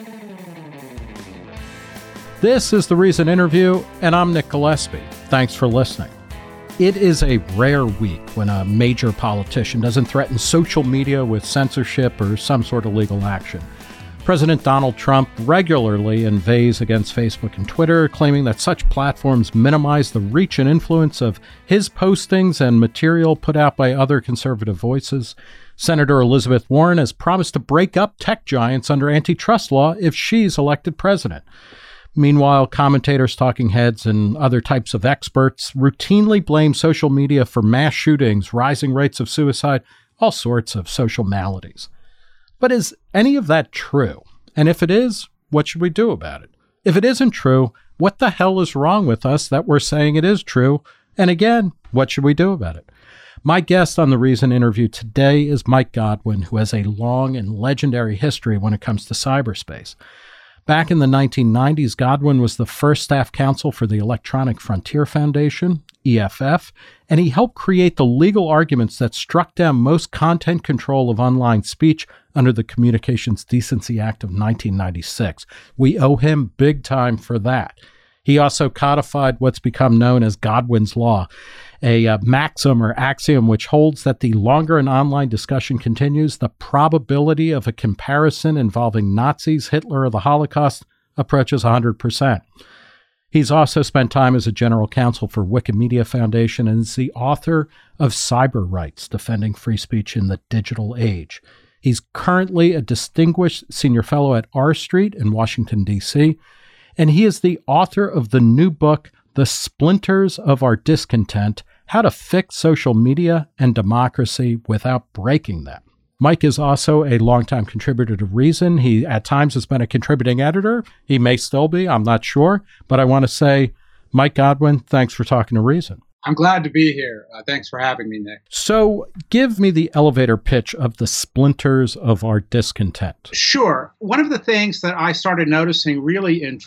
This is The Reason Interview, and I'm Nick Gillespie. Thanks for listening. It is a rare week when a major politician doesn't threaten social media with censorship or some sort of legal action. President Donald Trump regularly inveighs against Facebook and Twitter, claiming that such platforms minimize the reach and influence of his postings and material put out by other conservative voices. Senator Elizabeth Warren has promised to break up tech giants under antitrust law if she's elected president. Meanwhile, commentators, talking heads, and other types of experts routinely blame social media for mass shootings, rising rates of suicide, all sorts of social maladies. But is any of that true? And if it is, what should we do about it? If it isn't true, what the hell is wrong with us that we're saying it is true? And again, what should we do about it? My guest on The Reason Interview today is Mike Godwin, who has a long and legendary history when it comes to cyberspace. Back in the 1990s, Godwin was the first staff counsel for the Electronic Frontier Foundation, EFF, and he helped create the legal arguments that struck down most content control of online speech under the Communications Decency Act of 1996. We owe him big time for that. He also codified what's become known as Godwin's Law, a maxim or axiom which holds that the longer an online discussion continues, the probability of a comparison involving Nazis, Hitler, or the Holocaust approaches 100%. He's also spent time as a general counsel for Wikimedia Foundation and is the author of Cyber Rights, Defending Free Speech in the Digital Age. He's currently a distinguished senior fellow at R Street in Washington, D.C., and he is the author of the new book, The Splinters of Our Discontent: How to Fix Social Media and Democracy Without Breaking Them. Mike is also a longtime contributor to Reason. He, at times, has been a contributing editor. He may still be, I'm not sure. But I want to say, Mike Godwin, thanks for talking to Reason. I'm glad to be here. Thanks for having me, Nick. So give me the elevator pitch of the splinters of our discontent. Sure. One of the things that I started noticing really in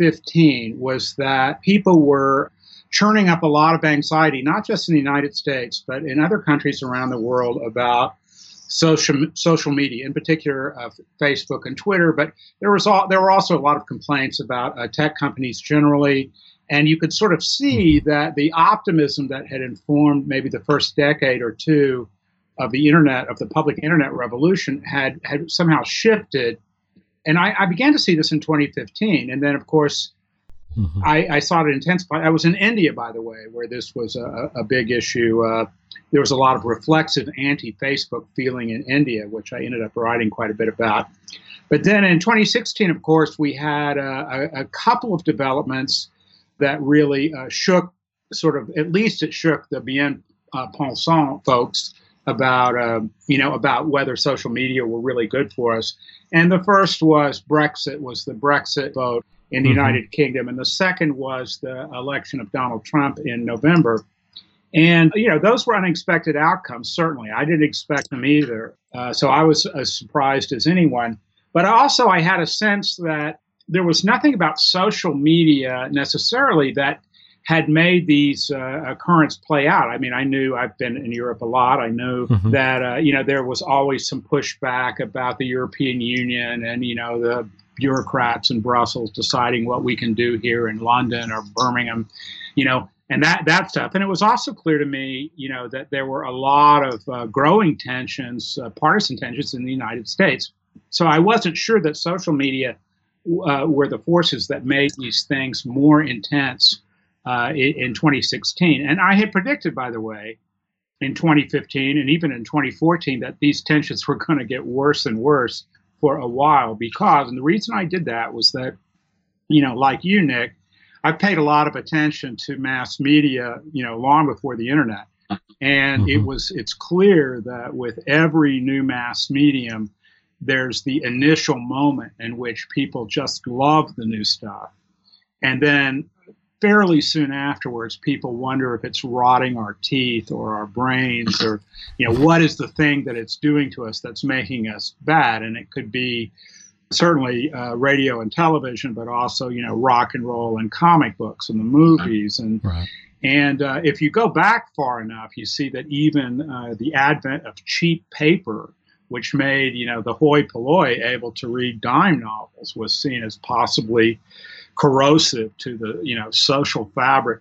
2015 was that people were churning up a lot of anxiety, not just in the United States, but in other countries around the world about social media, in particular Facebook and Twitter. But there were also a lot of complaints about tech companies generally. And you could sort of see that the optimism that had informed maybe the first decade or two of the internet, of the public internet revolution, had somehow shifted. And I began to see this in 2015. And then, of course, I saw it intensify. I was in India, by the way, where this was a big issue. There was a lot of reflexive anti-Facebook feeling in India, which I ended up writing quite a bit about. But then in 2016, of course, we had a couple of developments that really shook, at least it shook the bien pensant folks about whether social media were really good for us. And the first was the Brexit vote in the United Kingdom. And the second was the election of Donald Trump in November. And, those were unexpected outcomes, certainly. I didn't expect them either. So I was as surprised as anyone. But I had a sense that there was nothing about social media necessarily that had made these currents play out. I mean, I knew I've been in Europe a lot. I knew that, there was always some pushback about the European Union and, the bureaucrats in Brussels deciding what we can do here in London or Birmingham, and that stuff. And it was also clear to me, that there were a lot of growing tensions, partisan tensions in the United States. So I wasn't sure that social media were the forces that made these things more intense in 2016. And I had predicted, by the way, in 2015 and even in 2014 that these tensions were going to get worse and worse for a while and the reason I did that was that, like you, Nick, I've paid a lot of attention to mass media, long before the internet. And it's clear that with every new mass medium, there's the initial moment in which people just love the new stuff. And then fairly soon afterwards, people wonder if it's rotting our teeth or our brains or, what is the thing that it's doing to us that's making us bad? And it could be certainly radio and television, but also, rock and roll and comic books and the movies. And if you go back far enough, you see that even the advent of cheap paper which made, the hoi polloi able to read dime novels, was seen as possibly corrosive to the, social fabric.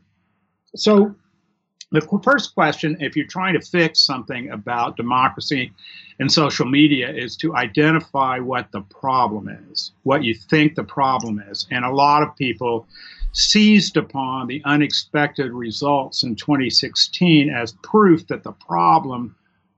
So the first question, if you're trying to fix something about democracy and social media, is to identify what the problem is, what you think the problem is. And a lot of people seized upon the unexpected results in 2016 as proof that the problem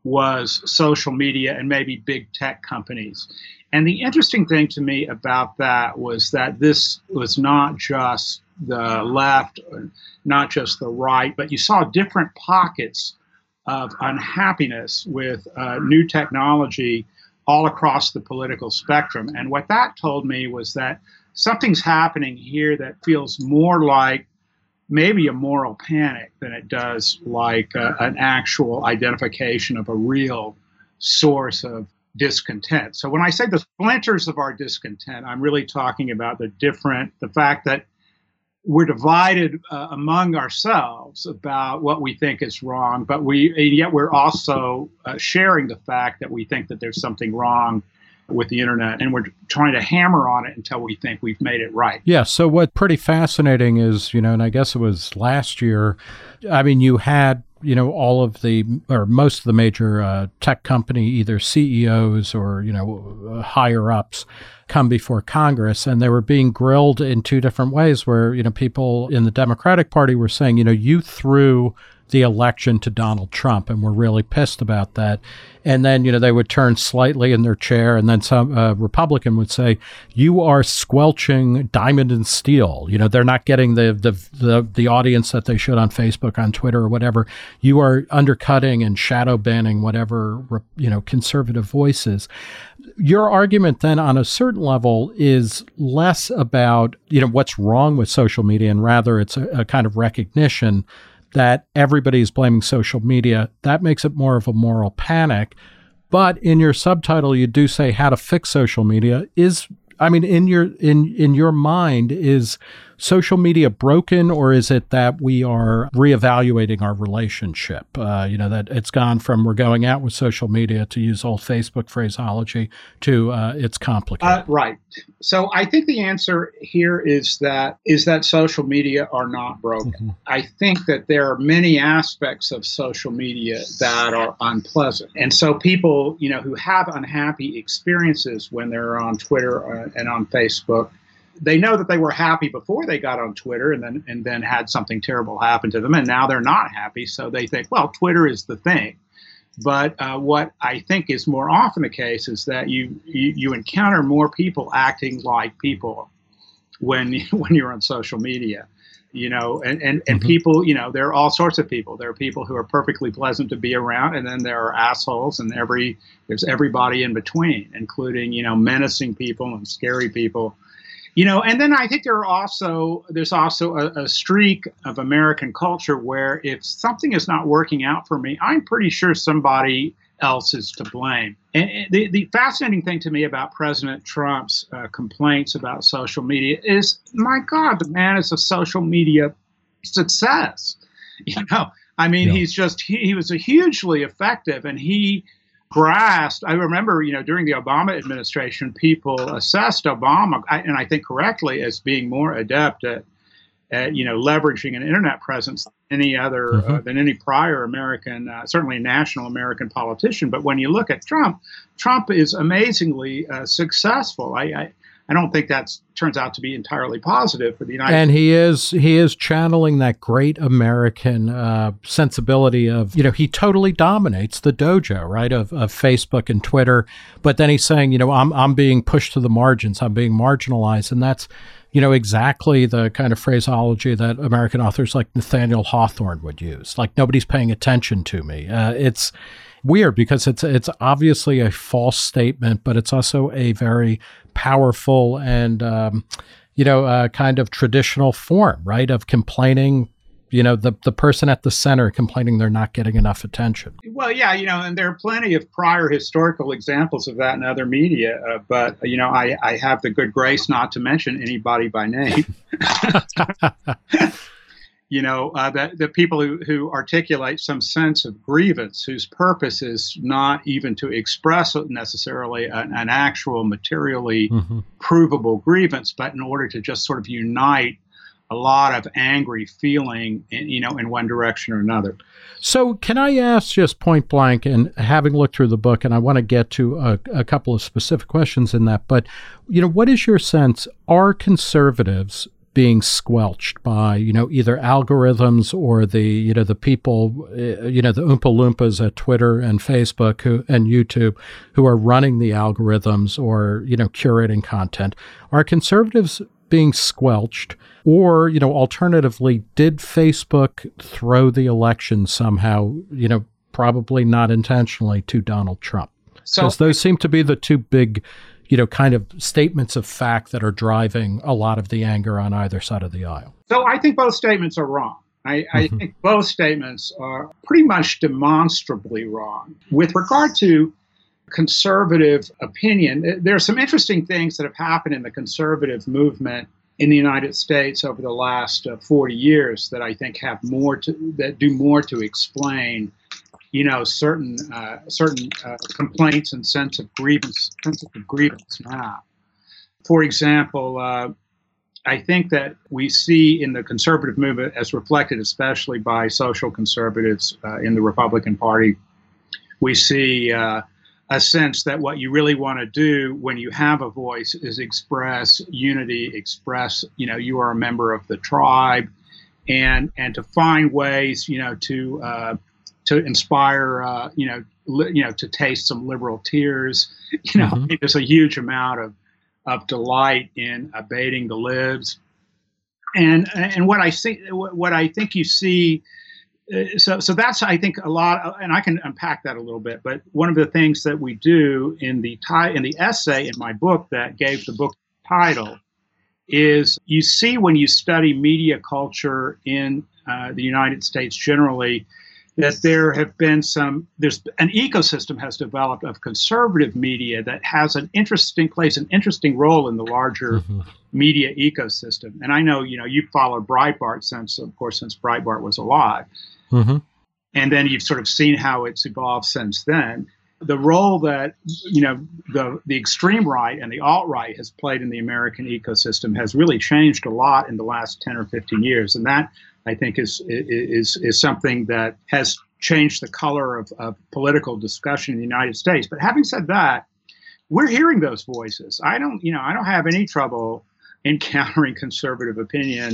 was social media and maybe big tech companies. And the interesting thing to me about that was that this was not just the left, not just the right, but you saw different pockets of unhappiness with new technology all across the political spectrum. And what that told me was that something's happening here that feels more like maybe a moral panic than it does like an actual identification of a real source of discontent. So when I say the splinters of our discontent, I'm really talking about the fact that we're divided among ourselves about what we think is wrong, but yet we're also sharing the fact that we think that there's something wrong with the internet, and we're trying to hammer on it until we think we've made it right. Yeah. So what's pretty fascinating is, and I guess it was last year, I mean, you had, all of or most of the major tech company, either CEOs or, higher ups come before Congress, and they were being grilled in two different ways where, people in the Democratic Party were saying, you threw the election to Donald Trump, and we're really pissed about that. And then, they would turn slightly in their chair, and then some Republican would say, "You are squelching Diamond and Steel. They're not getting the audience that they should on Facebook, on Twitter, or whatever. You are undercutting and shadow banning whatever conservative voices." Your argument then, on a certain level, is less about what's wrong with social media, and rather it's a kind of recognition that everybody's blaming social media. That makes it more of a moral panic. But in your subtitle, you do say how to fix social media. In your mind, is social media broken, or is it that we are reevaluating our relationship? That it's gone from we're going out with social media, to use old Facebook phraseology, to it's complicated. Right. So I think the answer here is that social media are not broken. Mm-hmm. I think that there are many aspects of social media that are unpleasant. And so people, who have unhappy experiences when they're on Twitter and on Facebook, they know that they were happy before they got on Twitter and then had something terrible happen to them, and now they're not happy. So they think, well, Twitter is the thing. But what I think is more often the case is that you encounter more people acting like people when you're on social media, and mm-hmm. people, there are all sorts of people. There are people who are perfectly pleasant to be around, and then there are assholes, and there's everybody in between, including, menacing people and scary people. And then I think there's also a streak of American culture where if something is not working out for me, I'm pretty sure somebody else is to blame. And the fascinating thing to me about President Trump's complaints about social media is, my God, the man is a social media success. He was a hugely effective, and he grasped. I remember, during the Obama administration, people assessed Obama, and I think correctly, as being more adept at leveraging an internet presence than any other, mm-hmm. Than any prior American, certainly national American politician. But when you look at Trump is amazingly successful. I don't think that turns out to be entirely positive for the United States. And he is channeling that great American sensibility of, he totally dominates the dojo, right, of Facebook and Twitter. But then he's saying, I'm being pushed to the margins. I'm being marginalized. And that's, exactly the kind of phraseology that American authors like Nathaniel Hawthorne would use. Like, nobody's paying attention to me. It's weird because it's obviously a false statement, but it's also a very powerful and kind of traditional form, right, of complaining. The person at the center complaining they're not getting enough attention. Well, yeah, and there are plenty of prior historical examples of that in other media, but I have the good grace not to mention anybody by name. the people who articulate some sense of grievance, whose purpose is not even to express necessarily an actual materially provable grievance, but in order to just sort of unite a lot of angry feeling, in one direction or another. So can I ask just point blank, and having looked through the book, and I want to get to a couple of specific questions in that, but, what is your sense? Are conservatives being squelched by, either algorithms or the people, the Oompa Loompas at Twitter and Facebook and YouTube who are running the algorithms or, curating content? Are conservatives being squelched? Or, alternatively, did Facebook throw the election somehow, probably not intentionally, to Donald Trump? Because those seem to be the two big, kind of statements of fact that are driving a lot of the anger on either side of the aisle. So I think both statements are wrong. I think both statements are pretty much demonstrably wrong. With regard to conservative opinion, there are some interesting things that have happened in the conservative movement in the United States over the last 40 years that I think that do more to explain, certain complaints and sense of grievance now. For example, I think that we see in the conservative movement, as reflected especially by social conservatives in the Republican Party, we see a sense that what you really want to do when you have a voice is express unity, express, you are a member of the tribe, and to find ways, to inspire, to taste some liberal tears. There's a huge amount of delight in abating the libs, and what I think you see. So that's, I think, a lot, and I can unpack that a little bit. But one of the things that we do in the essay in my book that gave the book title is you see when you study media culture in the United States generally that there's an ecosystem has developed of conservative media that has an interesting role in the larger media ecosystem. And I know, you've followed Breitbart since Breitbart was alive. And then you've sort of seen how it's evolved since then. The role that, the extreme right and the alt-right has played in the American ecosystem has really changed a lot in the last 10 or 15 years. And that, I think, is something that has changed the color of political discussion in the United States. But having said that, we're hearing those voices. I don't have any trouble encountering conservative opinion.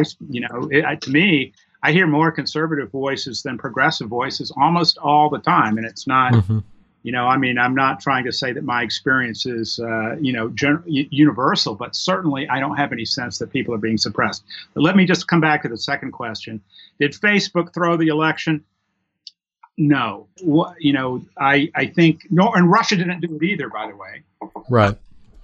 To me, I hear more conservative voices than progressive voices almost all the time. And it's not, I'm not trying to say that my experience is, universal, but certainly I don't have any sense that people are being suppressed. But let me just come back to the second question. Did Facebook throw the election? No. I think, and Russia didn't do it either, by the way. Right.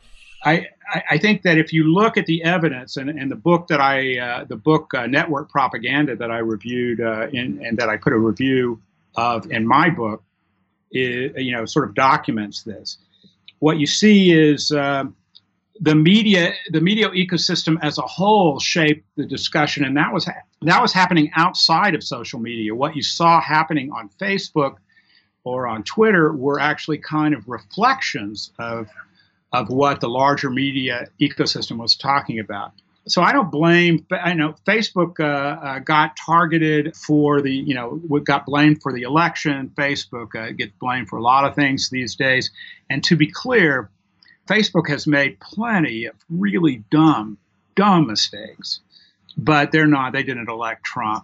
I think that if you look at the evidence and the book that Network Propaganda that I reviewed and that I put a review of in my book, sort of documents this. What you see is the media ecosystem as a whole shaped the discussion, and that was happening outside of social media. What you saw happening on Facebook or on Twitter were actually kind of reflections of what the larger media ecosystem was talking about. So I don't blame. I know Facebook got targeted for got blamed for the election. Facebook gets blamed for a lot of things these days. And to be clear, Facebook has made plenty of really dumb mistakes. But they didn't elect Trump.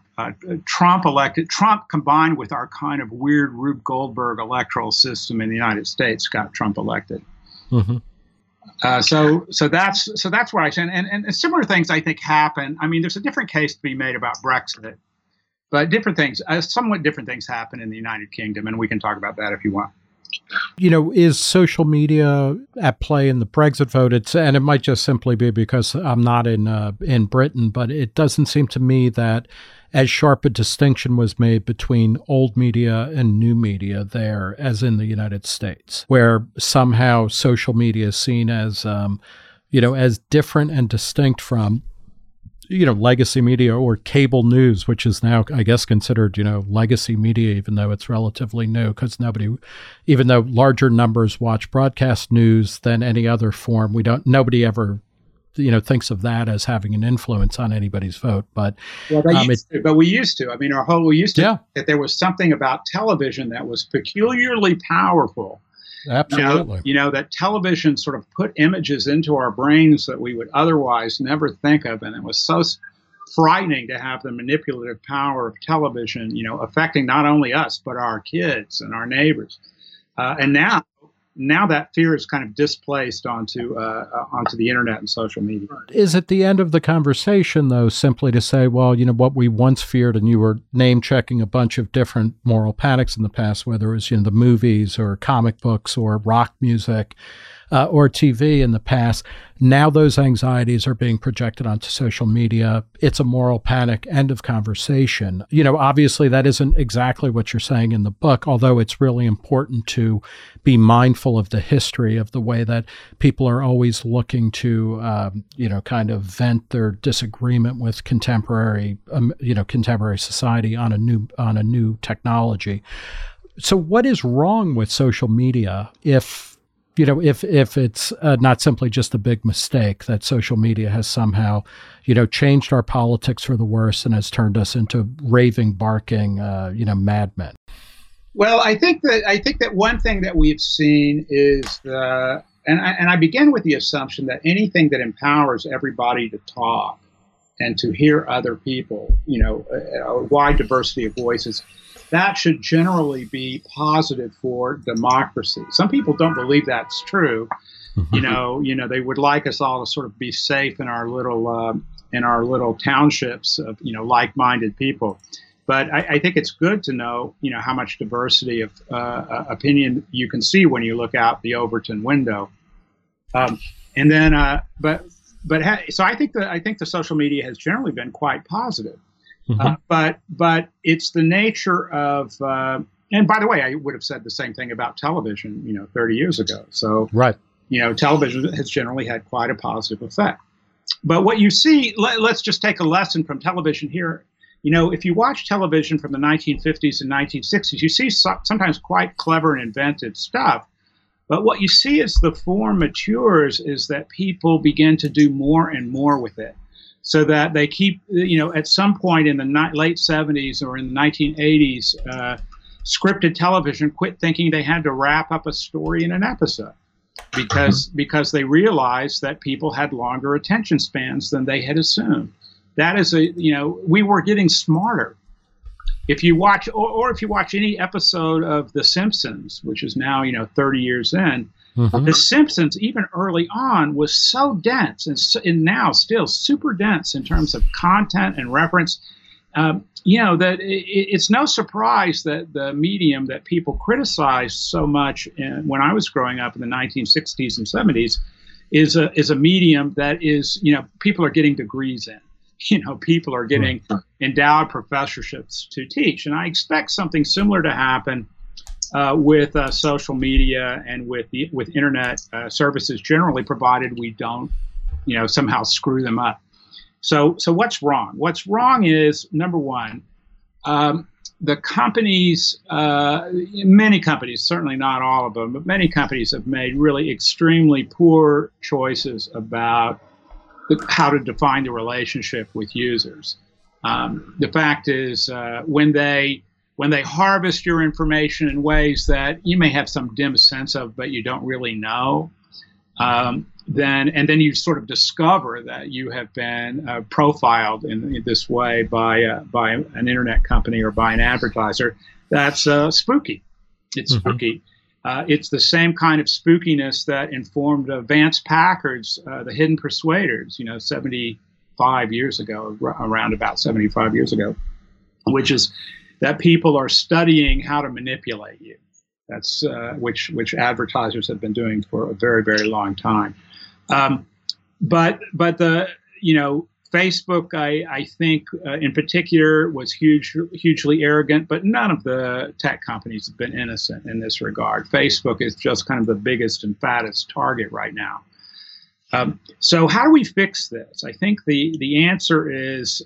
Trump combined with our kind of weird Rube Goldberg electoral system in the United States got Trump elected. So that's what I said. And similar things I think happen. I mean, there's a different case to be made about Brexit, but somewhat different things happen in the United Kingdom, and we can talk about that if you want. Is social media at play in the Brexit vote? And it might just simply be because I'm not in Britain, but it doesn't seem to me that as sharp a distinction was made between old media and new media there as in the United States, where somehow social media is seen as, as different and distinct from legacy media or cable news, which is now, I guess, considered, legacy media, even though it's relatively new, because even though larger numbers watch broadcast news than any other form, nobody ever, thinks of that as having an influence on anybody's vote. But we used to. I mean, we used to yeah. that there was something about television that was peculiarly powerful. Absolutely. That television sort of put images into our brains that we would otherwise never think of. And it was so frightening to have the manipulative power of television, affecting not only us, but our kids and our neighbors. And now that fear is kind of displaced onto the internet and social media. Is it the end of the conversation, though, simply to say, well, what we once feared, and you were name-checking a bunch of different moral panics in the past, whether it was the movies or comic books or rock music or TV in the past, now those anxieties are being projected onto social media. It's a moral panic, end of conversation. Obviously that isn't exactly what you're saying in the book, although it's really important to be mindful of the history of the way that people are always looking to, kind of vent their disagreement with contemporary society on a new technology. So what is wrong with social media if it's not simply just a big mistake that social media has somehow, changed our politics for the worse and has turned us into raving, barking, madmen? Well, I think that one thing that we've seen is and I begin with the assumption that anything that empowers everybody to talk and to hear other people, a wide diversity of voices, that should generally be positive for democracy. Some people don't believe that's true. They would like us all to sort of be safe in our little townships of like-minded people. But I think it's good to know how much diversity of opinion you can see when you look out the Overton window. So I think the social media has generally been quite positive. But it's the nature of, and by the way, I would have said the same thing about television, 30 years ago. So, right. Television has generally had quite a positive effect. But what you see, let's just take a lesson from television here. If you watch television from the 1950s and 1960s, you see sometimes quite clever and inventive stuff. But what you see as the form matures is that people begin to do more and more with it. So that they keep, at some point in the late 70s or in the 1980s, scripted television quit thinking they had to wrap up a story in an episode because they realized that people had longer attention spans than they had assumed. That is we were getting smarter. If you watch, or if you watch any episode of The Simpsons, which is now, 30 years in, The Simpsons, even early on, was so dense and now still super dense in terms of content and reference. That it's no surprise that the medium that people criticized so much when I was growing up in the 1960s and 70s is a medium that is, people are getting degrees in. People are getting endowed professorships to teach. And I expect something similar to happen with social media and with internet services generally, provided we don't, somehow screw them up. So what's wrong? What's wrong is, number one, the companies, many companies, certainly not all of them, but many companies have made really extremely poor choices about how to define the relationship with users. The fact is, when they harvest your information in ways that you may have some dim sense of, but you don't really know, then you sort of discover that you have been profiled in this way by an internet company or by an advertiser. That's spooky. It's spooky. It's the same kind of spookiness that informed Vance Packard's The Hidden Persuaders, 75 years ago, around about 75 years ago, which is that people are studying how to manipulate you. That's which advertisers have been doing for a very, very long time. But the Facebook, I think in particular, was hugely arrogant, but none of the tech companies have been innocent in this regard. Facebook is just kind of the biggest and fattest target right now. So how do we fix this? I think the answer is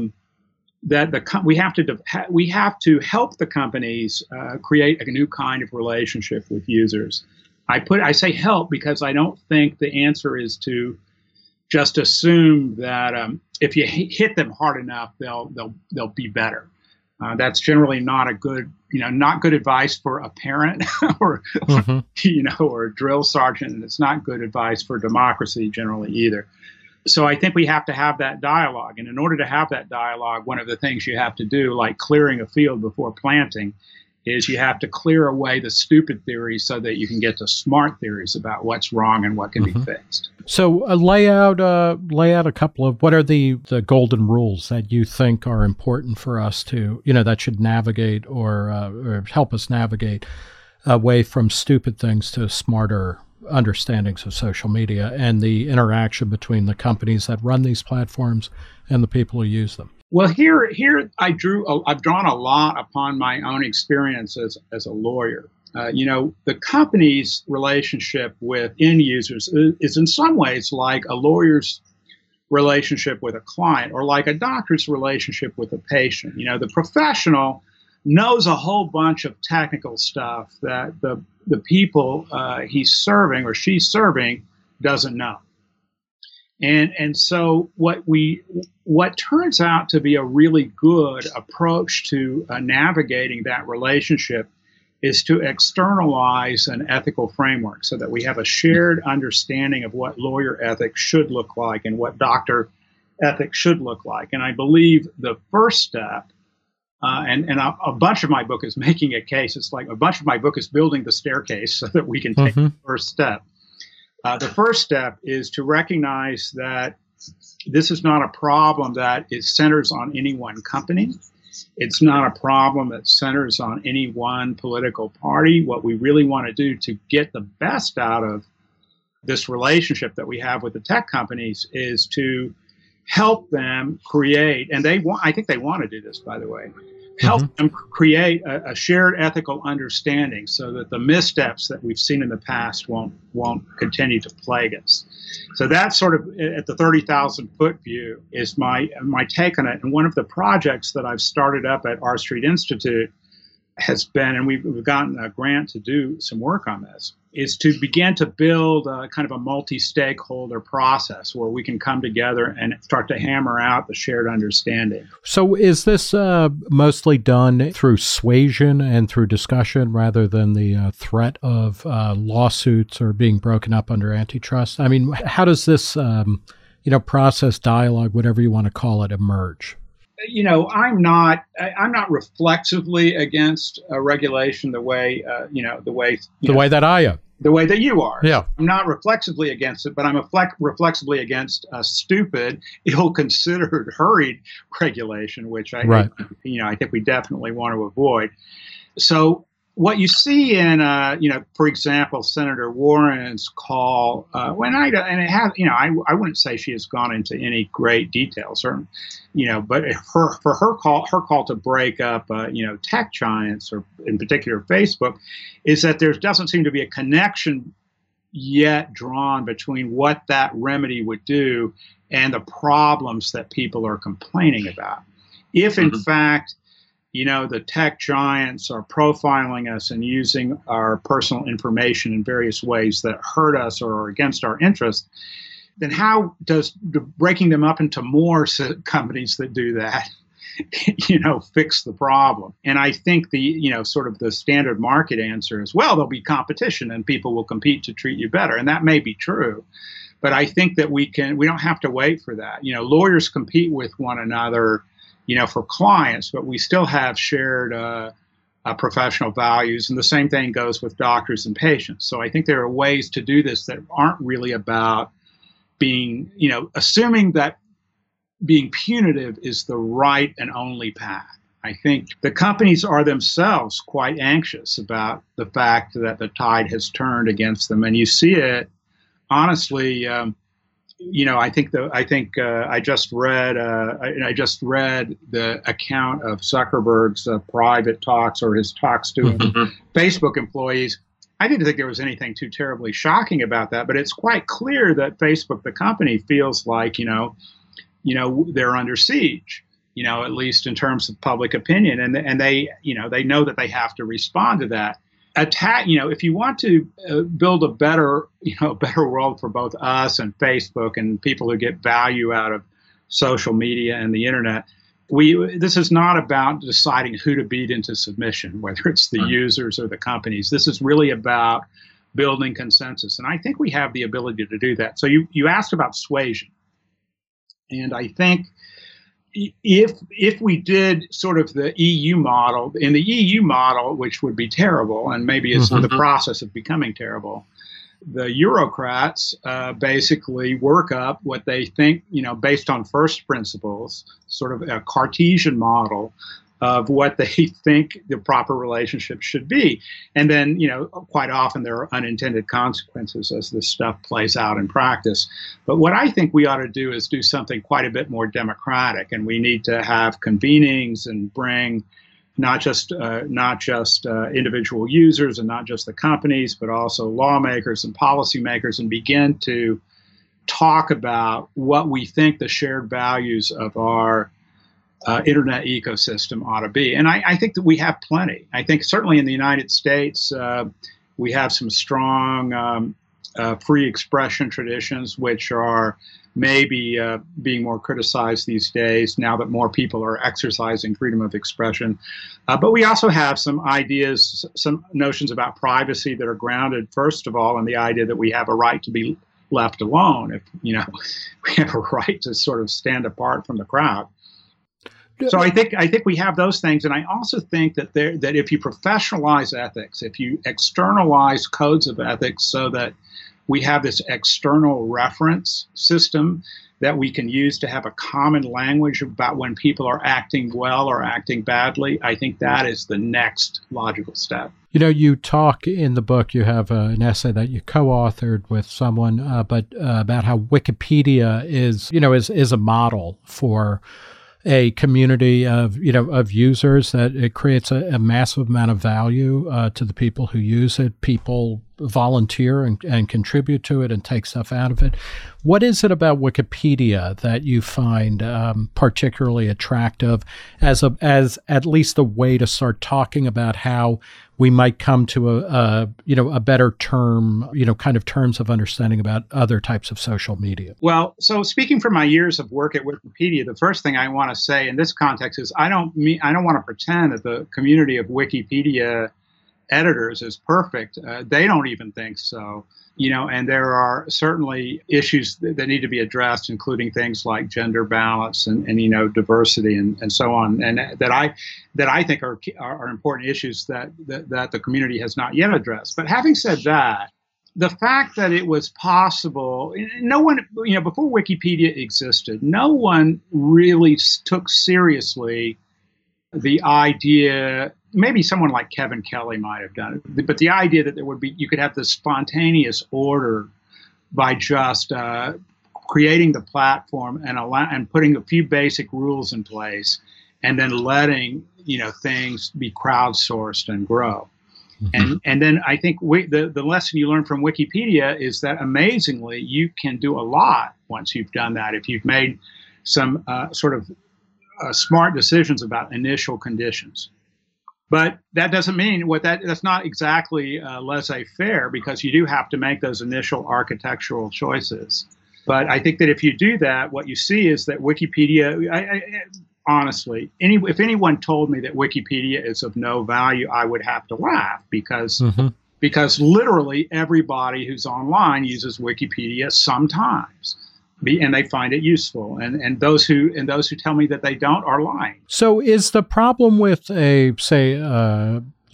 that we have to help the companies create a new kind of relationship with users. I say help because I don't think the answer is to just assume that if you hit them hard enough, they'll be better. That's generally not not good advice for a parent or or a drill sergeant, and it's not good advice for democracy generally either. So I think we have to have that dialogue, and in order to have that dialogue, one of the things you have to do, like clearing a field before planting, is you have to clear away the stupid theories so that you can get to smart theories about what's wrong and what can be fixed. So lay out a couple of what are the golden rules that you think are important for us to, that should navigate or help us navigate away from stupid things to smarter understandings of social media and the interaction between the companies that run these platforms and the people who use them. Well, here I've drawn a lot upon my own experience as a lawyer. The company's relationship with end users is in some ways like a lawyer's relationship with a client, or like a doctor's relationship with a patient. The professional knows a whole bunch of technical stuff that the people he's serving or she's serving doesn't know. And so what turns out to be a really good approach to navigating that relationship is to externalize an ethical framework so that we have a shared understanding of what lawyer ethics should look like and what doctor ethics should look like. And I believe the first step, and a bunch of my book is making a case. It's like a bunch of my book is building the staircase so that we can take the first step. The first step is to recognize that this is not a problem that it centers on any one company. It's not a problem that centers on any one political party. What we really want to do to get the best out of this relationship that we have with the tech companies is to help them create, and I think they want to do this, by the way, help them create a shared ethical understanding so that the missteps that we've seen in the past won't continue to plague us. So that's sort of at the 30,000 foot view is my take on it. And one of the projects that I've started up at R Street Institute has been, and we've gotten a grant to do some work on this, is to begin to build a kind of a multi-stakeholder process where we can come together and start to hammer out the shared understanding. So is this mostly done through suasion and through discussion rather than the threat of lawsuits or being broken up under antitrust? I mean, how does this process, dialogue, whatever you want to call it, emerge? I'm not reflexively against regulation the way that I am. The way that you are. Yeah. I'm not reflexively against it, but I'm reflexively against stupid, ill-considered, hurried regulation, which I think we definitely want to avoid. So what you see in, for example, Senator Warren's call, I wouldn't say she has gone into any great detail, certainly, but her call to break up, tech giants, or in particular Facebook, is that there doesn't seem to be a connection yet drawn between what that remedy would do and the problems that people are complaining about. If in fact, the tech giants are profiling us and using our personal information in various ways that hurt us or are against our interests, then how does breaking them up into more companies that do that, fix the problem? And I think sort of the standard market answer is, well, there'll be competition and people will compete to treat you better. And that may be true. But I think that we don't have to wait for that. Lawyers compete with one another for clients, but we still have shared professional values. And the same thing goes with doctors and patients. So I think there are ways to do this that aren't really about being, assuming that being punitive is the right and only path. I think the companies are themselves quite anxious about the fact that the tide has turned against them. And you see it, honestly, I just read the account of Zuckerberg's private talks or his talks to Facebook employees, I didn't think there was anything too terribly shocking about that, but it's quite clear that Facebook, the company, feels like, they're under siege, at least in terms of public opinion. And they, they know that they have to respond to that. If you want to build a better world for both us and Facebook and people who get value out of social media and the internet, this is not about deciding who to beat into submission, whether it's the users or the companies. This is really about building consensus. And I think we have the ability to do that. So you asked about suasion. And I think if we did sort of the EU model, in the EU model, which would be terrible, and maybe is in the process of becoming terrible, the Eurocrats basically work up what they think, based on first principles, sort of a Cartesian model of what they think the proper relationship should be. And then, quite often there are unintended consequences as this stuff plays out in practice. But what I think we ought to do is do something quite a bit more democratic, and we need to have convenings and bring not just individual users and not just the companies, but also lawmakers and policymakers, and begin to talk about what we think the shared values of our internet ecosystem ought to be. And I think that we have plenty. I think certainly in the United States, we have some strong free expression traditions, which are maybe being more criticized these days now that more people are exercising freedom of expression. But we also have some ideas, some notions about privacy that are grounded, first of all, in the idea that we have a right to be left alone. If we have a right to sort of stand apart from the crowd. So I think we have those things, and I also think that if you professionalize ethics, if you externalize codes of ethics, so that we have this external reference system that we can use to have a common language about when people are acting well or acting badly, I think that is the next logical step. You talk in the book, you have an essay that you co-authored with someone, but about how Wikipedia is a model for a community of users, that it creates a massive amount of value to the people who use it. People volunteer and contribute to it and take stuff out of it. What is it about Wikipedia that you find particularly attractive as at least a way to start talking about how we might come to a better term, kind of terms of understanding about other types of social media? Well, so speaking from my years of work at Wikipedia, the first thing I want to say in this context is I don't want to pretend that the community of Wikipedia editors is perfect. They don't even think so. And there are certainly issues that need to be addressed, including things like gender balance and diversity and so on, and that I think are important issues that the community has not yet addressed. But having said that, the fact that it was possible, no one, before Wikipedia existed, no one really took seriously the idea. Maybe someone like Kevin Kelly might have done it, but the idea that you could have this spontaneous order by just creating the platform and putting a few basic rules in place, and then letting things be crowdsourced and grow. Mm-hmm. And then I think the lesson you learn from Wikipedia is that amazingly you can do a lot once you've done that, if you've made some sort of smart decisions about initial conditions. But that doesn't mean that's not exactly laissez-faire, because you do have to make those initial architectural choices. But I think that if you do that, what you see is that Wikipedia, honestly, if anyone told me that Wikipedia is of no value, I would have to laugh, because literally everybody who's online uses Wikipedia sometimes. And they find it useful, and those who tell me that they don't are lying. So, is the problem with a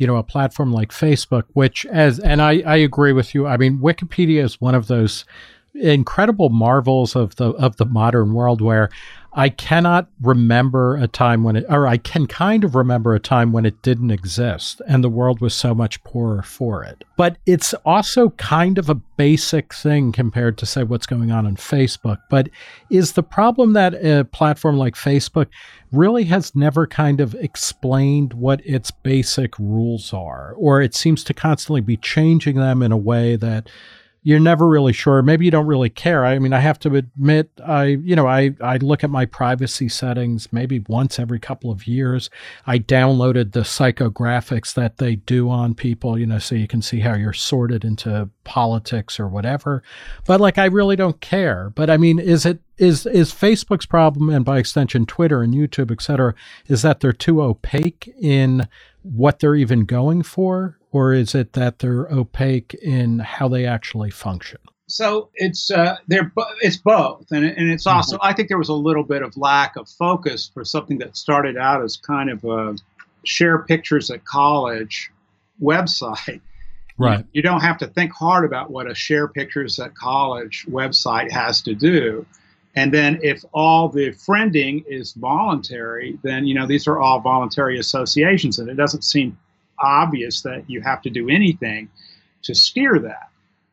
platform like Facebook, which I agree with you. I mean, Wikipedia is one of those incredible marvels of the modern world where I cannot remember a time when I can kind of remember a time when it didn't exist and the world was so much poorer for it. But it's also kind of a basic thing compared to, say, what's going on Facebook. But is the problem that a platform like Facebook really has never kind of explained what its basic rules are, or it seems to constantly be changing them in a way that you're never really sure. Maybe you don't really care. I mean, I have to admit, I look at my privacy settings maybe once every couple of years. I downloaded the psychographics that they do on people, so you can see how you're sorted into politics or whatever. But I really don't care. But I mean, is Facebook's problem, and by extension Twitter and YouTube, et cetera, is that they're too opaque in what they're even going for? Or is it that they're opaque in how they actually function? So it's both, and it's also, I think there was a little bit of lack of focus for something that started out as kind of a share pictures at college website. Right. You don't have to think hard about what a share pictures at college website has to do. And then if all the friending is voluntary, then these are all voluntary associations, and it doesn't seem obvious that you have to do anything to steer that.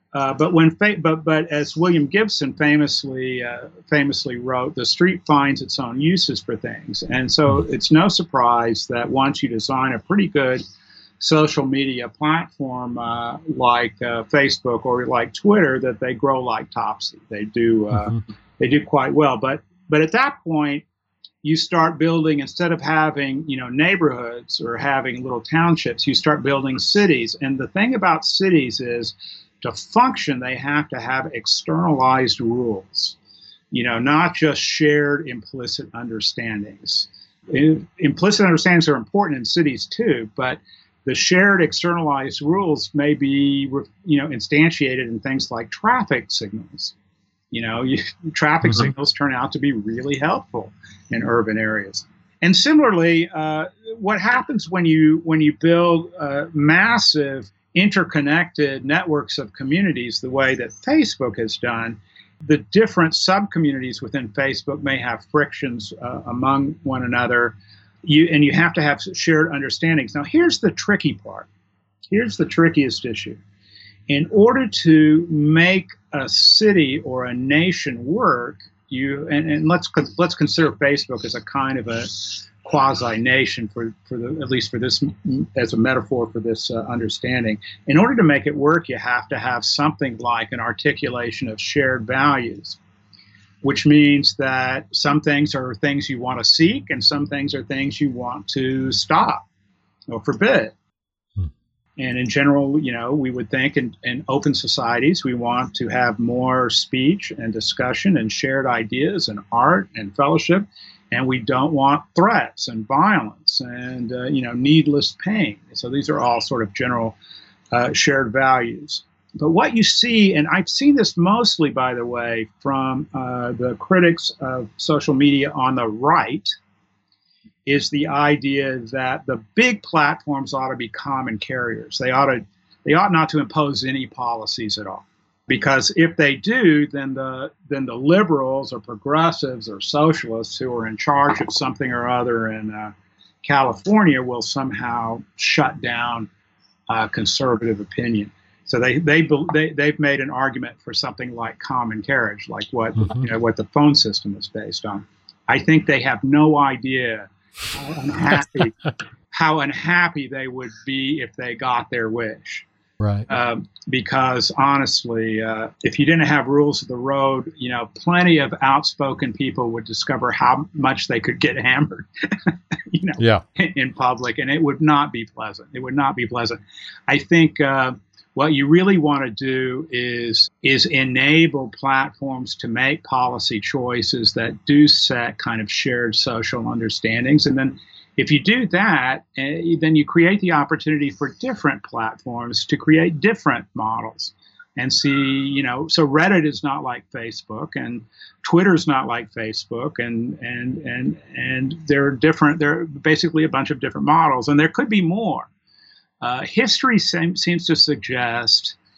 But as William Gibson famously wrote, the street finds its own uses for things, and so it's no surprise that once you design a pretty good social media platform like Facebook or like Twitter, that they grow like topsy. They do quite well. But at that point, you start building, instead of having, neighborhoods or having little townships, you start building cities. And the thing about cities is, to function, they have to have externalized rules, not just shared implicit understandings. Implicit understandings are important in cities too, but the shared externalized rules may be, instantiated in things like traffic signals. Traffic signals turn out to be really helpful in urban areas. And similarly, what happens when you build massive interconnected networks of communities the way that Facebook has done, the different sub-communities within Facebook may have frictions among one another, and you have to have shared understandings. Now, here's the tricky part. Here's the trickiest issue. In order to make a city or a nation work, and let's consider Facebook as a kind of a quasi-nation at least for this, as a metaphor for this understanding. In order to make it work, you have to have something like an articulation of shared values, which means that some things are things you want to seek, and some things are things you want to stop or forbid. And in general, we would think in open societies, we want to have more speech and discussion and shared ideas and art and fellowship. And we don't want threats and violence and, needless pain. So these are all sort of general shared values. But what you see, and I've seen this mostly, by the way, from the critics of social media on the right, is the idea that the big platforms ought to be common carriers. They ought not to impose any policies at all, because if they do, then the liberals or progressives or socialists who are in charge of something or other in California will somehow shut down conservative opinion. So they've made an argument for something like common carriage, like what what the phone system is based on. I think they have no idea how unhappy they would be if they got their wish. Right. Because honestly, if you didn't have rules of the road, plenty of outspoken people would discover how much they could get hammered, in public, and it would not be pleasant. It would not be pleasant. I think what you really want to do is enable platforms to make policy choices that do set kind of shared social understandings. And then if you do that, then you create the opportunity for different platforms to create different models and see, so Reddit is not like Facebook, and Twitter's not like Facebook, and they're different. They're basically a bunch of different models, and there could be more. History seems to suggest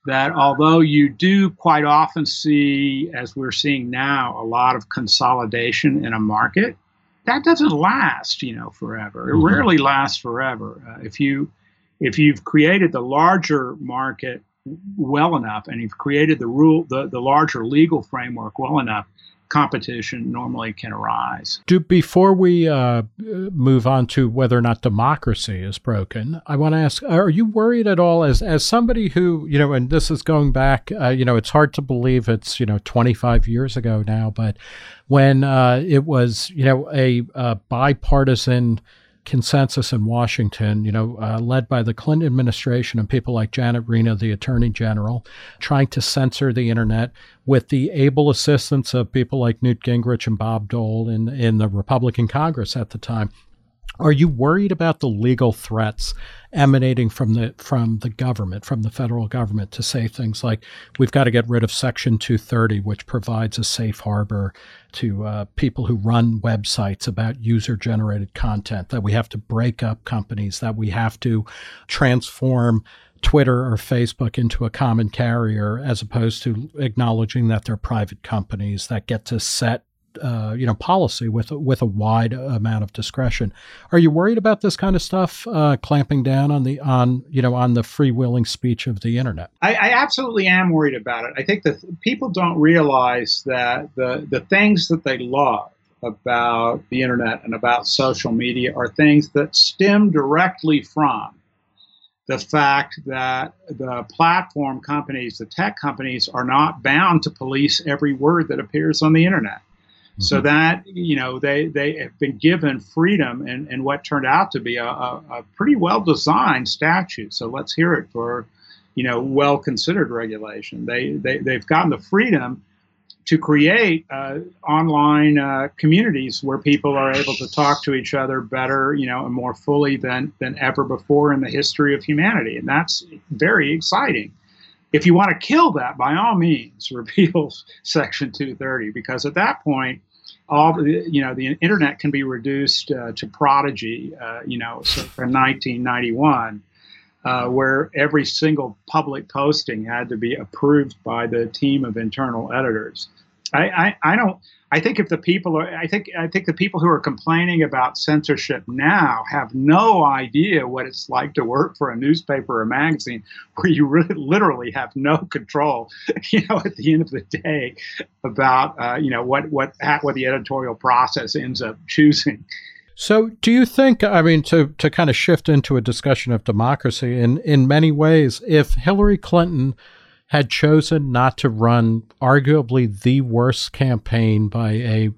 that although you do quite often see, as we're seeing now, a lot of consolidation in a market, that doesn't last, forever. It rarely lasts forever. If you've created the larger market well enough, and you've created the larger legal framework well enough, competition normally can arise. Before we move on to whether or not democracy is broken, I want to ask, are you worried at all as somebody who, and this is going back, it's hard to believe it's, 25 years ago now, but when it was, a bipartisan consensus in Washington, led by the Clinton administration and people like Janet Reno, the Attorney General, trying to censor the internet with the able assistance of people like Newt Gingrich and Bob Dole in the Republican Congress at the time. Are you worried about the legal threats emanating from the government, from the federal government, to say things like, we've got to get rid of Section 230, which provides a safe harbor to people who run websites about user-generated content, that we have to break up companies, that we have to transform Twitter or Facebook into a common carrier, as opposed to acknowledging that they're private companies that get to set policy with a wide amount of discretion. Are you worried about this kind of stuff clamping down on the freewheeling speech of the internet? I absolutely am worried about it. I think that people don't realize that the things that they love about the internet and about social media are things that stem directly from the fact that the platform companies, the tech companies, are not bound to police every word that appears on the internet. So that, they have been given freedom and what turned out to be a pretty well-designed statute. So let's hear it for, well-considered regulation. They've gotten the freedom to create online communities where people are able to talk to each other better, and more fully than ever before in the history of humanity. And that's very exciting. If you want to kill that, by all means, repeal Section 230, because at that point, the internet can be reduced to prodigy, so from 1991, where every single public posting had to be approved by the team of internal editors. I think the people who are complaining about censorship now have no idea what it's like to work for a newspaper or a magazine where you really literally have no control, at the end of the day about, what the editorial process ends up choosing. So do you think, to kind of shift into a discussion of democracy, in many ways, if Hillary Clinton had chosen not to run arguably the worst campaign by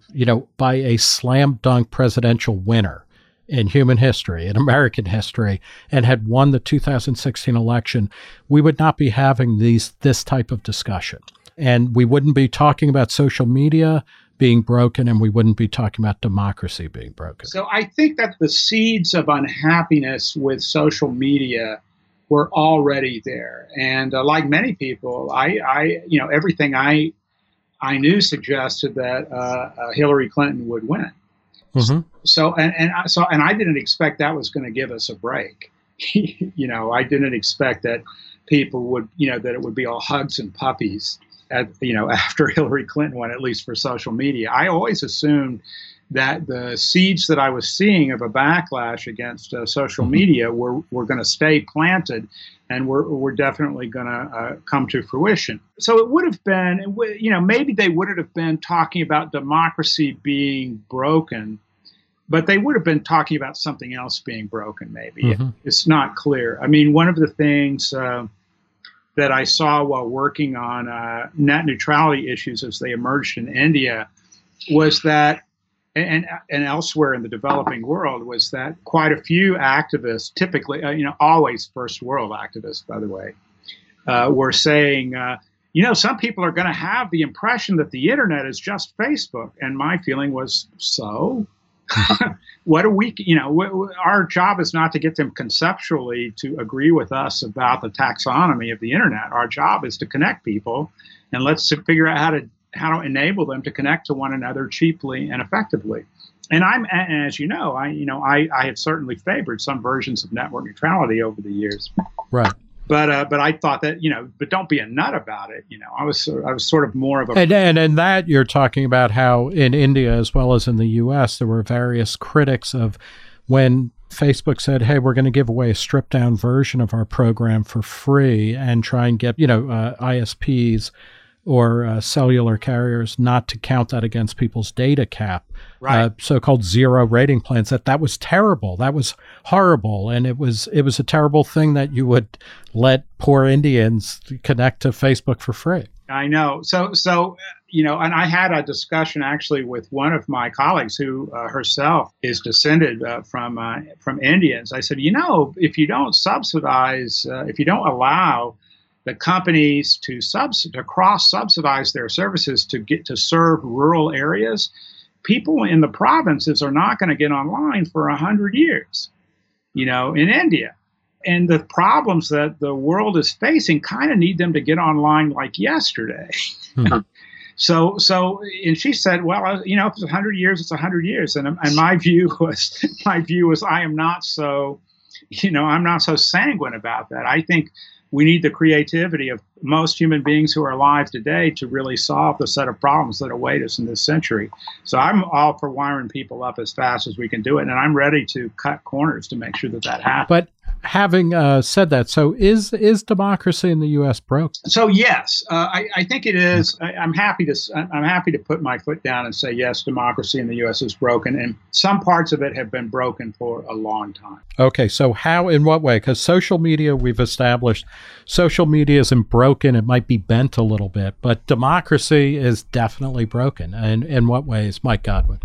a slam dunk presidential winner in human history, in American history, and had won the 2016 election, we would not be having this type of discussion. And we wouldn't be talking about social media being broken, and we wouldn't be talking about democracy being broken. So I think that the seeds of unhappiness with social media were already there. And like many people, I everything I knew suggested that Hillary Clinton would win. Mm-hmm. So I didn't expect that was going to give us a break. I didn't expect that people would, that it would be all hugs and puppies after Hillary Clinton won, at least for social media. I always assumed that the seeds that I was seeing of a backlash against social media were going to stay planted, and were definitely going to come to fruition. So it would have been, maybe they would have been talking about democracy being broken, but they would have been talking about something else being broken, maybe. Mm-hmm. It's not clear. One of the things that I saw while working on net neutrality issues as they emerged in India was that, and elsewhere in the developing world, was that quite a few activists, typically, always first world activists, by the way, were saying, some people are going to have the impression that the internet is just Facebook. And my feeling was, so? What are we, our job is not to get them conceptually to agree with us about the taxonomy of the internet. Our job is to connect people, and let's figure out how to enable them to connect to one another cheaply and effectively. And as you know, I have certainly favored some versions of network neutrality over the years. Right. But I thought that, but don't be a nut about it. I was sort of more of a and that you're talking about how in India as well as in the U.S. there were various critics of when Facebook said, "Hey, we're going to give away a stripped down version of our program for free and try and get ISPs or cellular carriers not to count that against people's data cap." Right. So-called zero rating plans. That was terrible. That was horrible, and it was a terrible thing that you would let poor Indians connect to Facebook for free. I know. So and I had a discussion actually with one of my colleagues who herself is descended from Indians. I said, if you don't subsidize, if you don't allow the companies to cross subsidize their services to get to serve rural areas, people in the provinces are not going to get online for 100 years, in India. And the problems that the world is facing kind of need them to get online like yesterday. Mm-hmm. So, and she said, well, if it's 100 years, it's 100 years. And my view was, I am not so, I'm not so sanguine about that. I think we need the creativity of most human beings who are alive today to really solve the set of problems that await us in this century. So I'm all for wiring people up as fast as we can do it. And I'm ready to cut corners to make sure that happens. But having said that, so is democracy in the U.S. broken? So yes, I think it is. I'm happy to put my foot down and say yes, democracy in the U.S. is broken, and some parts of it have been broken for a long time. Okay, so how, in what way? Because social media, we've established, social media isn't broken. It might be bent a little bit, but democracy is definitely broken. And in what ways, Mike Godwin?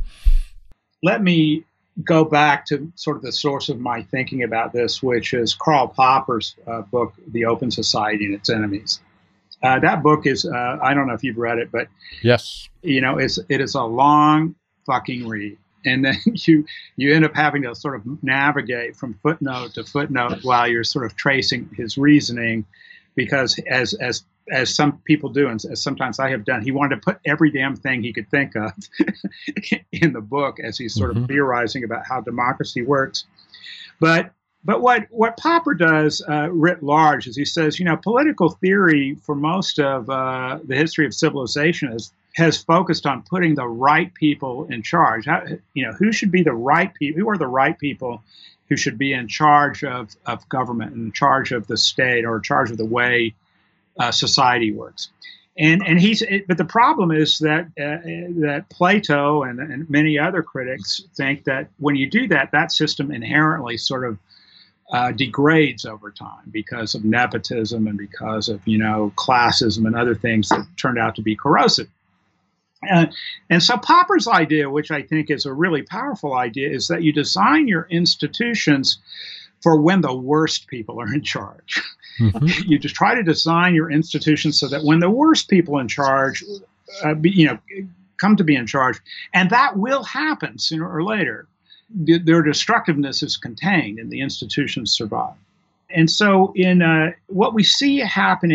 Let me go back to sort of the source of my thinking about this, which is Karl Popper's book, The Open Society and Its Enemies. That book is, I don't know if you've read it, but yes, it is a long fucking read. And then you end up having to sort of navigate from footnote to footnote while you're sort of tracing his reasoning, because as some people do, and as sometimes I have done, he wanted to put every damn thing he could think of in the book as he's sort of theorizing about how democracy works. But what Popper does writ large is he says, political theory for most of the history of civilization has focused on putting the right people in charge. Who should be the right people? Who are the right people who should be in charge of government, in charge of the state, or in charge of the way society works? But the problem is that Plato and many other critics think that when you do that, that system inherently sort of degrades over time because of nepotism and because of classism and other things that turned out to be corrosive. And so Popper's idea, which I think is a really powerful idea, is that you design your institutions for when the worst people are in charge. Mm-hmm. You just try to design your institutions so that when the worst people in charge, come to be in charge, and that will happen sooner or later, their destructiveness is contained and the institutions survive. And so in what we've seen happen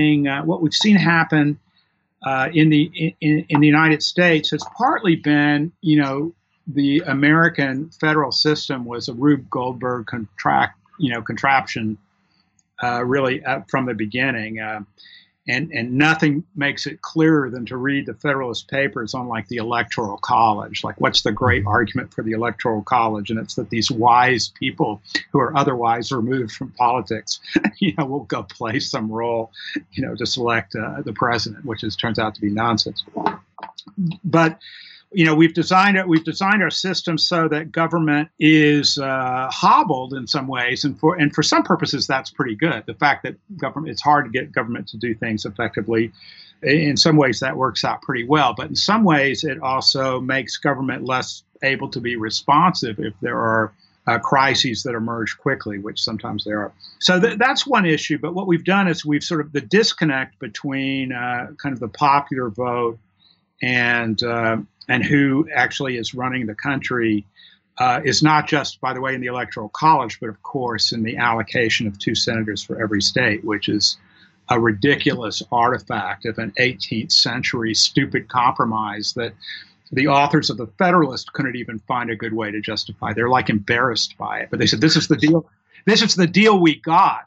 in the United States has partly been, the American federal system was a Rube Goldberg contraption, really from the beginning, and nothing makes it clearer than to read the Federalist Papers on like the Electoral College. Like, what's the great argument for the Electoral College? And it's that these wise people who are otherwise removed from politics, will go play some role, to select the president, which turns out to be nonsense. But we've designed our system so that government is hobbled in some ways, and for some purposes that's pretty good. The fact that it's hard to get government to do things effectively, in some ways that works out pretty well. But in some ways it also makes government less able to be responsive if there are crises that emerge quickly, which sometimes there are. So that's one issue. But what we've done is we've sort of the disconnect between kind of the popular vote and who actually is running the country is not just, by the way, in the Electoral College, but of course in the allocation of 2 senators for every state, which is a ridiculous artifact of an 18th century stupid compromise that the authors of the Federalist couldn't even find a good way to justify. They're like embarrassed by it, but they said, this is the deal this is the deal we got.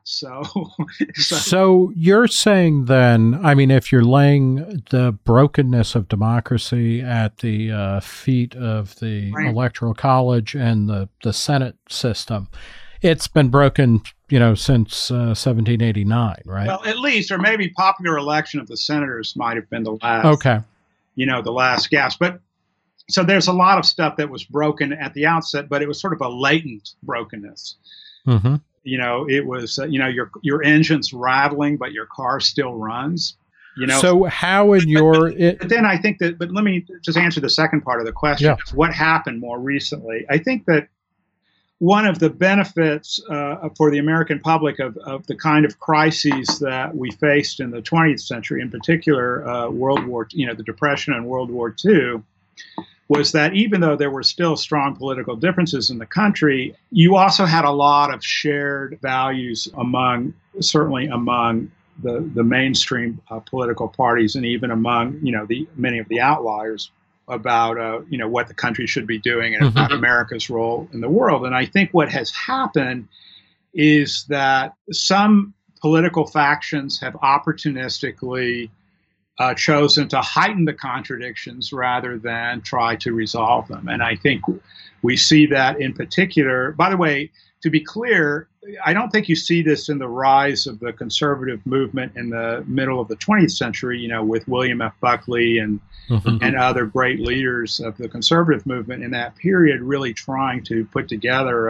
So you're saying then, I mean, if you're laying the brokenness of democracy at the feet of the Electoral College and the Senate system, it's been broken, since 1789, right? Well, at least, or maybe popular election of the senators might have been the last. Okay. The last gasp. But so there's a lot of stuff that was broken at the outset, but it was sort of a latent brokenness. Mm-hmm. It was, your engine's rattling, but your car still runs. So how in but then I think but let me just answer the second part of the question. Yeah. What happened more recently? I think that one of the benefits for the American public of the kind of crises that we faced in the 20th century, in particular World War, the Depression and World War II, was that even though there were still strong political differences in the country, you also had a lot of shared values certainly among the mainstream political parties, and even among many of the outliers about what the country should be doing and about America's role in the world. And I think what has happened is that some political factions have opportunistically chosen to heighten the contradictions rather than try to resolve them. And I think we see that in particular. By the way, to be clear, I don't think you see this in the rise of the conservative movement in the middle of the 20th century, with William F. Buckley and other great leaders of the conservative movement in that period really trying to put together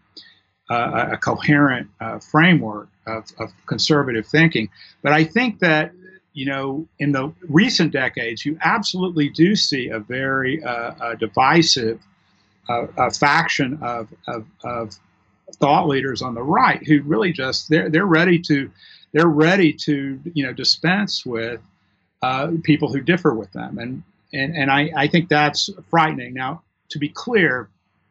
a coherent framework of conservative thinking. But I think that, in the recent decades, you absolutely do see a very divisive faction of thought leaders on the right who really just they're ready to dispense with people who differ with them, and I think that's frightening. Now, to be clear,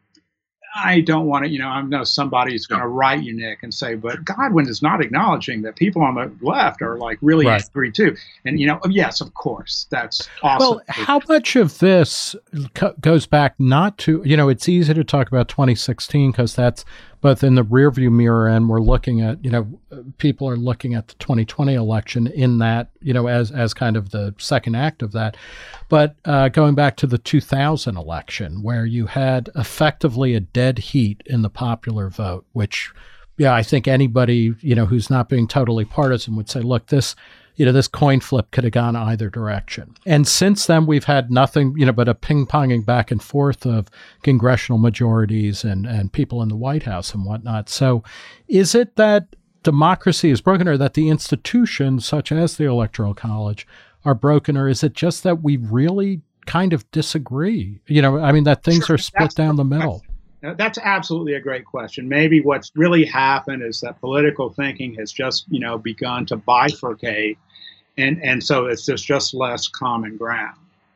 I don't want to, I know somebody's going to write you, Nick, and say, but Godwin is not acknowledging that people on the left are like really angry too. And, yes, of course, that's awesome. Well, how much of this goes back not to, it's easy to talk about 2016 because that's both in the rearview mirror and we're looking at, people are looking at the 2020 election in that, as kind of the second act of that. But going back to the 2000 election where you had effectively a dead heat in the popular vote, which, I think anybody, who's not being totally partisan would say, look, this coin flip could have gone either direction. And since then, we've had nothing, but a ping-ponging back and forth of congressional majorities and people in the White House and whatnot. So is it that democracy is broken, or that the institutions, such as the Electoral College, are broken, or is it just that we really kind of disagree? That things are split down the middle. That's absolutely a great question. Maybe what's really happened is that political thinking has just, begun to bifurcate. And so there's just less common ground.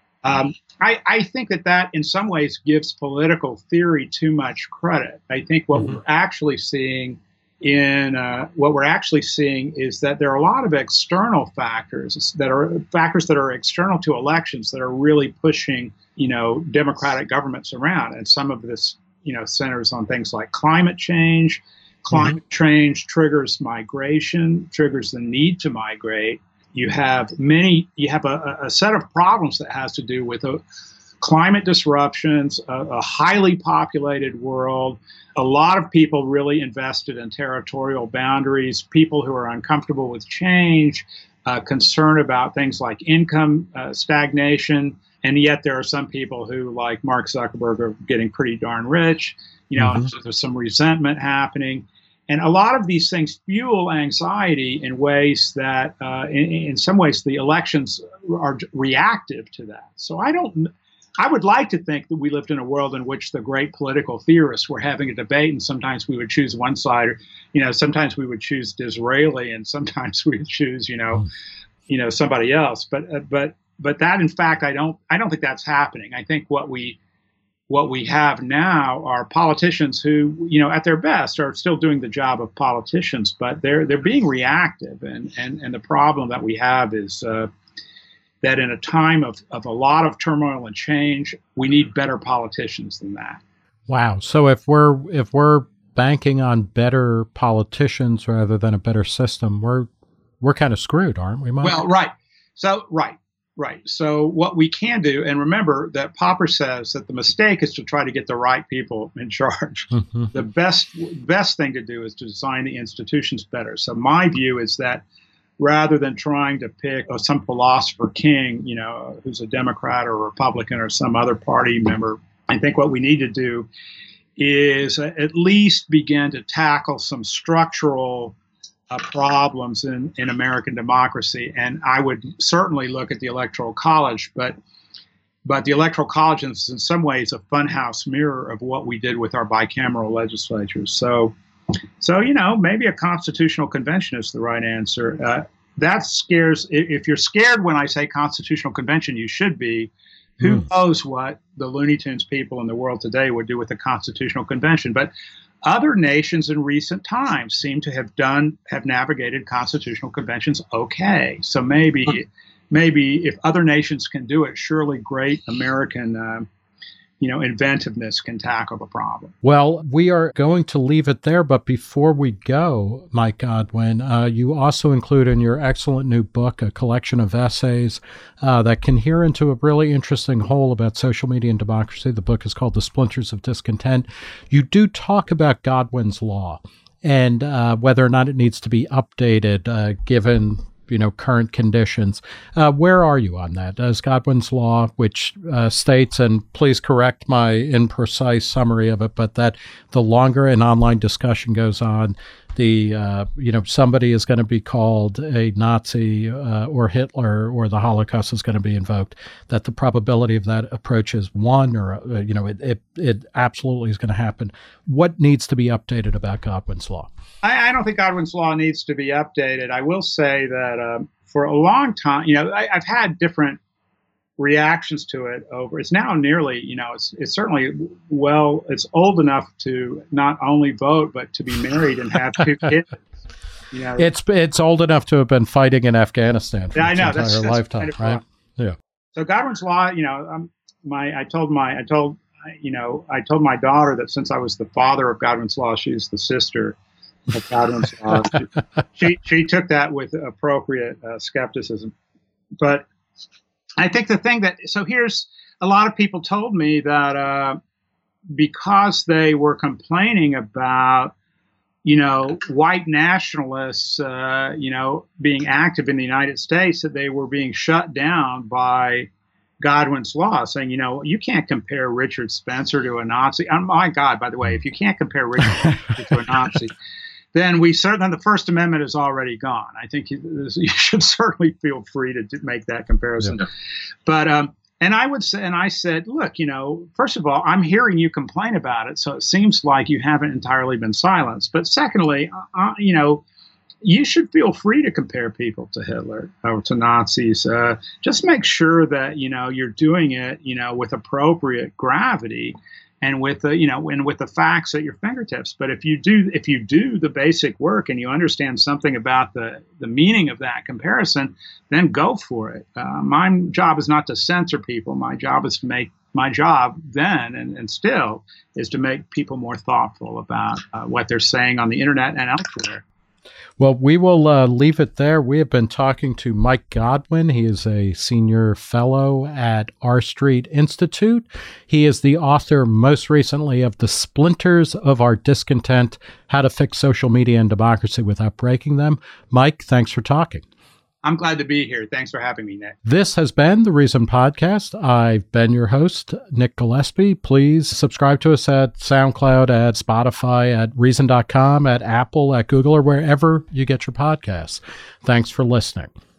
I think that in some ways gives political theory too much credit. I think what we're actually seeing is that there are a lot of external factors that are external to elections that are really pushing, democratic governments around. And some of this, centers on things like climate change. Climate change triggers migration, triggers the need to migrate. You have a set of problems that has to do with climate disruptions, a highly populated world, a lot of people really invested in territorial boundaries, people who are uncomfortable with change, concern about things like income stagnation. And yet there are some people who, like Mark Zuckerberg, are getting pretty darn rich. So there's some resentment happening. And a lot of these things fuel anxiety in ways that, in some ways, the elections are reactive to that. So I would like to think that we lived in a world in which the great political theorists were having a debate, and sometimes we would choose one side, or, sometimes we would choose Disraeli, and sometimes we would choose, somebody else. But that, in fact, I don't think that's happening. I think what we have now are politicians who, at their best are still doing the job of politicians, but they're being reactive. And the problem that we have is that in a time of a lot of turmoil and change, we need better politicians than that. Wow. So if we're banking on better politicians rather than a better system, we're kind of screwed, aren't we, Mike? Well, right. So, right. So what we can do, and remember that Popper says that the mistake is to try to get the right people in charge. Mm-hmm. The best thing to do is to design the institutions better. So my view is that rather than trying to pick some philosopher king, who's a Democrat or a Republican or some other party member, I think what we need to do is at least begin to tackle some structural problems in American democracy. And I would certainly look at the Electoral College, but the Electoral College is in some ways a funhouse mirror of what we did with our bicameral legislatures. So maybe a constitutional convention is the right answer. That scares, if you're scared when I say constitutional convention, you should be. Who knows what the Looney Tunes people in the world today would do with a constitutional convention? But other nations in recent times seem to have navigated constitutional conventions okay. So maybe if other nations can do it, surely great American inventiveness can tackle the problem. Well, we are going to leave it there, but before we go, Mike Godwin, you also include in your excellent new book a collection of essays that can hear into a really interesting whole about social media and democracy. The book is called The Splinters of Discontent. You do talk about Godwin's Law and whether or not it needs to be updated given current conditions. Where are you on that? Does Godwin's Law, which states, and please correct my imprecise summary of it, but that the longer an online discussion goes on, somebody is going to be called a Nazi or Hitler or the Holocaust is going to be invoked, that the probability of that approach is one, or it absolutely is going to happen. What needs to be updated about Godwin's Law? I don't think Godwin's Law needs to be updated. I will say that for a long time, I've had different reactions to it over. It's now nearly, it's certainly it's old enough to not only vote but to be married and have two kids. It's old enough to have been fighting in Afghanistan for its entire lifetime, kind of right? Yeah. So Godwin's Law, I told my daughter that since I was the father of Godwin's Law, she's the sister of Godwin's Law. She took that with appropriate skepticism, but I think here's a lot of people told me that because they were complaining about, white nationalists, being active in the United States, that they were being shut down by Godwin's Law, saying, you can't compare Richard Spencer to a Nazi. Oh my God, by the way, if you can't compare Richard Spencer to a Nazi, then the First Amendment is already gone. I think you should certainly feel free to make that comparison. Yeah. But and I said, look, first of all, I'm hearing you complain about it, so it seems like you haven't entirely been silenced. But secondly, you should feel free to compare people to Hitler or to Nazis. Just make sure that you're doing it with appropriate gravity. And with the facts at your fingertips. But if you do the basic work and you understand something about the meaning of that comparison, then go for it. My job is not to censor people. My job is to make and still is to make people more thoughtful about what they're saying on the internet and elsewhere. Well, we will leave it there. We have been talking to Mike Godwin. He is a senior fellow at R Street Institute. He is the author most recently of The Splinters of Our Discontent, How to Fix Social Media and Democracy Without Breaking Them. Mike, thanks for talking. I'm glad to be here. Thanks for having me, Nick. This has been the Reason Podcast. I've been your host, Nick Gillespie. Please subscribe to us at SoundCloud, at Spotify, at Reason.com, at Apple, at Google, or wherever you get your podcasts. Thanks for listening.